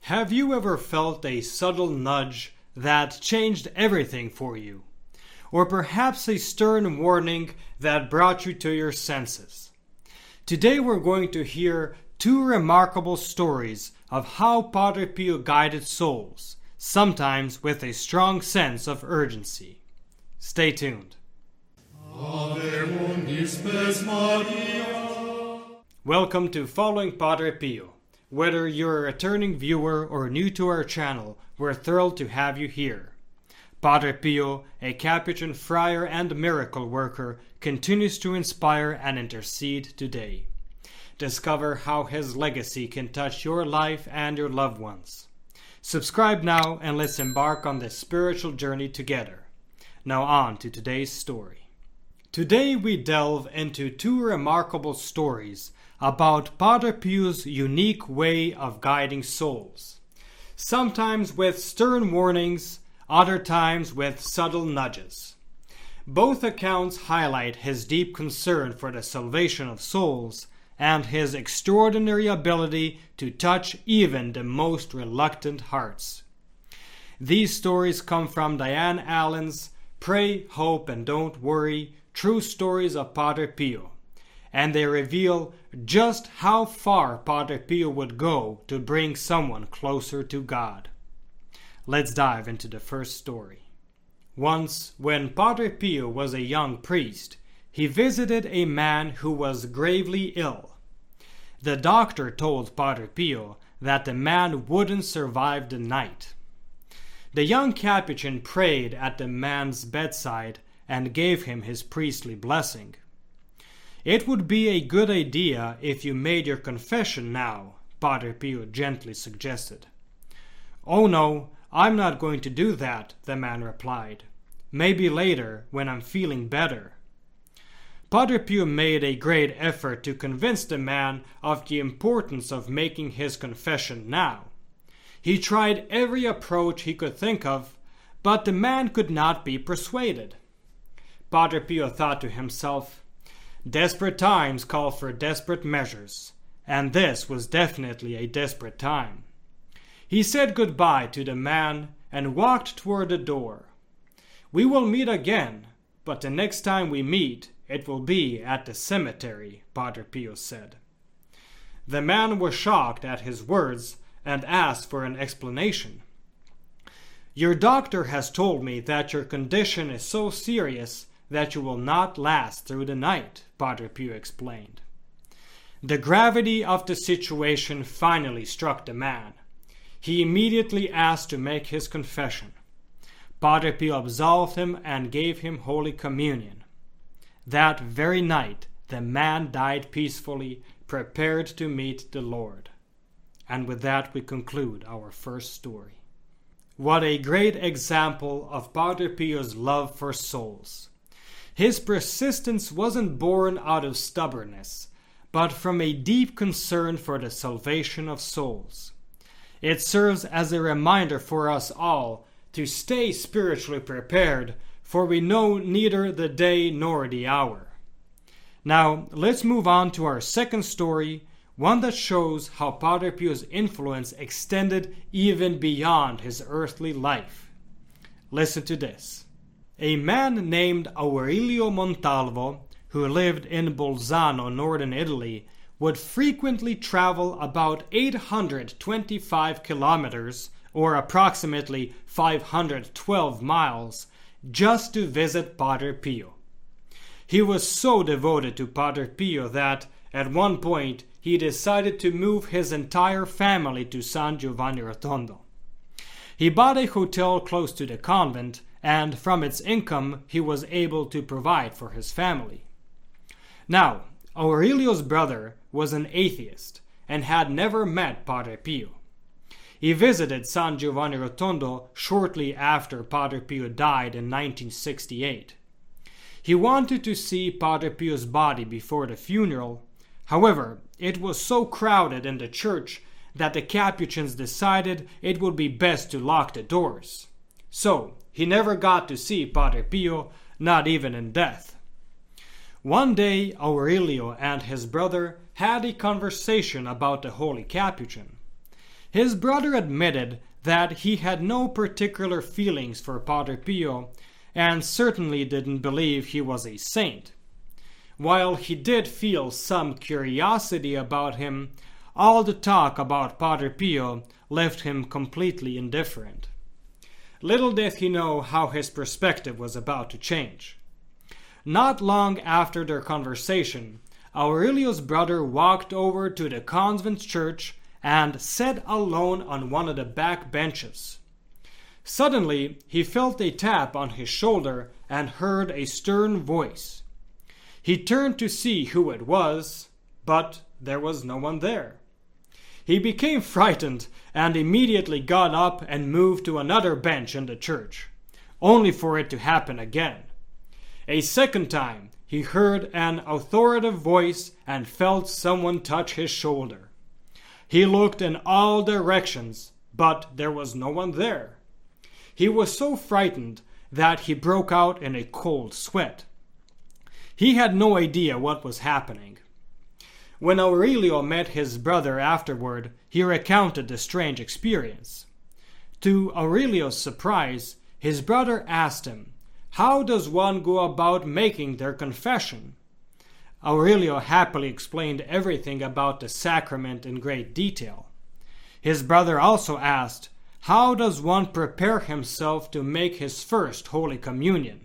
Have you ever felt a subtle nudge that changed everything for you? Or perhaps a stern warning that brought you to your senses? Today we're going to hear two remarkable stories of how Padre Pio guided souls, sometimes with a strong sense of urgency. Stay tuned. Welcome to Following Padre Pio. Whether you're a returning viewer or new to our channel, we're thrilled to have you here. Padre Pio, a Capuchin friar and miracle worker, continues to inspire and intercede today. Discover how his legacy can touch your life and your loved ones. Subscribe now and let's embark on this spiritual journey together. Now on to today's story. Today we delve into two remarkable stories about Padre Pio's unique way of guiding souls, sometimes with stern warnings, other times with subtle nudges. Both accounts highlight his deep concern for the salvation of souls and his extraordinary ability to touch even the most reluctant hearts. These stories come from Diane Allen's Pray, Hope, and Don't Worry, True Stories of Padre Pio, and they reveal just how far Padre Pio would go to bring someone closer to God. Let's dive into the first story. Once, when Padre Pio was a young priest, he visited a man who was gravely ill. The doctor told Padre Pio that the man wouldn't survive the night. The young Capuchin prayed at the man's bedside and gave him his priestly blessing. "It would be a good idea if you made your confession now," Padre Pio gently suggested. "Oh no, I'm not going to do that," the man replied. "Maybe later, when I'm feeling better." Padre Pio made a great effort to convince the man of the importance of making his confession now. He tried every approach he could think of, but the man could not be persuaded. Padre Pio thought to himself, "Desperate times call for desperate measures, and this was definitely a desperate time." He said goodbye to the man and walked toward the door. "We will meet again, but the next time we meet, it will be at the cemetery," Padre Pio said. The man was shocked at his words and asked for an explanation. "Your doctor has told me that your condition is so serious that you will not last through the night," Padre Pio explained. The gravity of the situation finally struck the man. He immediately asked to make his confession. Padre Pio absolved him and gave him Holy Communion. That very night, the man died peacefully, prepared to meet the Lord. And with that, we conclude our first story. What a great example of Padre Pio's love for souls. His persistence wasn't born out of stubbornness, but from a deep concern for the salvation of souls. It serves as a reminder for us all to stay spiritually prepared, for we know neither the day nor the hour. Now, let's move on to our second story, one that shows how Padre Pio's influence extended even beyond his earthly life. Listen to this. A man named Aurelio Montalvo, who lived in Bolzano, northern Italy, would frequently travel about 825 kilometers, or approximately 512 miles, just to visit Padre Pio. He was so devoted to Padre Pio that, at one point, he decided to move his entire family to San Giovanni Rotondo. He bought a hotel close to the convent, and from its income he was able to provide for his family. Now, Aurelio's brother was an atheist and had never met Padre Pio. He visited San Giovanni Rotondo shortly after Padre Pio died in 1968. He wanted to see Padre Pio's body before the funeral. However, it was so crowded in the church that the Capuchins decided it would be best to lock the doors. So, he never got to see Padre Pio, not even in death. One day, Aurelio and his brother had a conversation about the Holy Capuchin. His brother admitted that he had no particular feelings for Padre Pio and certainly didn't believe he was a saint. While he did feel some curiosity about him, all the talk about Padre Pio left him completely indifferent. Little did he know how his perspective was about to change. Not long after their conversation, Aurelio's brother walked over to the convent church and sat alone on one of the back benches. Suddenly, he felt a tap on his shoulder and heard a stern voice. He turned to see who it was, but there was no one there. He became frightened and immediately got up and moved to another bench in the church, only for it to happen again. A second time, he heard an authoritative voice and felt someone touch his shoulder. He looked in all directions, but there was no one there. He was so frightened that he broke out in a cold sweat. He had no idea what was happening. When Aurelio met his brother afterward, he recounted the strange experience. To Aurelio's surprise, his brother asked him, "How does one go about making their confession?" Aurelio happily explained everything about the sacrament in great detail. His brother also asked, "How does one prepare himself to make his first Holy Communion?"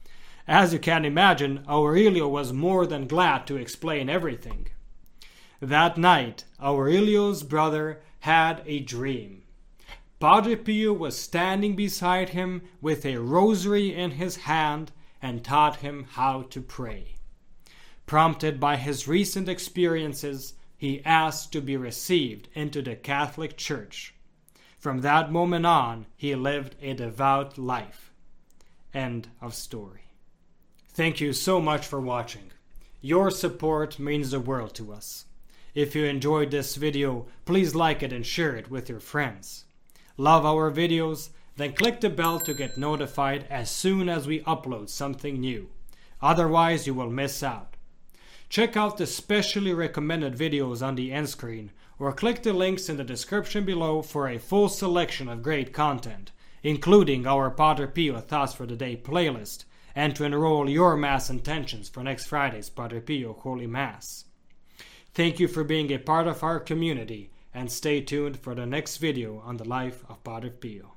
As you can imagine, Aurelio was more than glad to explain everything. That night, Aurelio's brother had a dream. Padre Pio was standing beside him with a rosary in his hand and taught him how to pray. Prompted by his recent experiences, he asked to be received into the Catholic Church. From that moment on, he lived a devout life. End of story. Thank you so much for watching. Your support means the world to us. If you enjoyed this video, please like it and share it with your friends. Love our videos? Then click the bell to get notified as soon as we upload something new. Otherwise, you will miss out. Check out the specially recommended videos on the end screen or click the links in the description below for a full selection of great content, including our Padre Pio Thoughts for the Day playlist, and to enroll your Mass intentions for next Friday's Padre Pio Holy Mass. Thank you for being a part of our community, and stay tuned for the next video on the life of Padre Pio.